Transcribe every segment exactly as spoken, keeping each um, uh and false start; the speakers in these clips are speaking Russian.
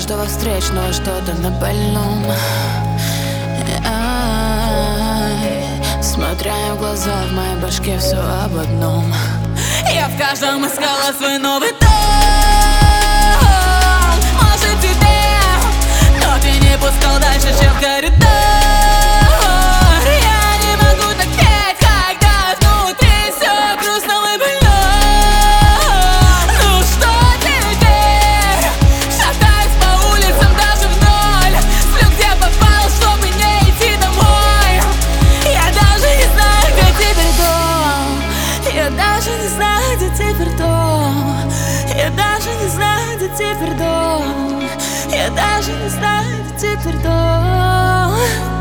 каждого встречного что-то на больном. Смотря в глаза, в моей башке все об одном. Я в каждом искала свой новый дом. Может тебе, но ты не пускал дальше, чем коридор. Я не могу так петь, когда внутри все грустно и больно. Ну что теперь? Шатаюсь по улицам даже в ноль. Сплю где попал, чтобы не идти домой. Я даже не знаю, где теперь дом. Я даже не знаю, где теперь дом. Я даже не знаю, где теперь дом. Я даже не знаю, где теперь дом.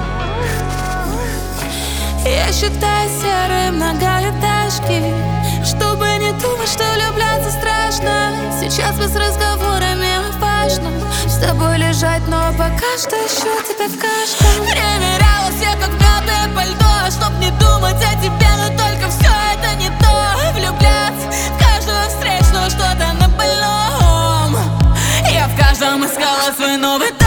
Я считаю серые многоэтажки, чтобы не думать, что влюбляться страшно. Сейчас без разговорами о важном, с тобой лежать, но пока что ищу тебя в каждом. Примеряла всех как мятое пальто, чтоб не думать о тебе, но только все это не то. Влюбляться в каждого встречного что-то на больном. Я в каждом искала свой новый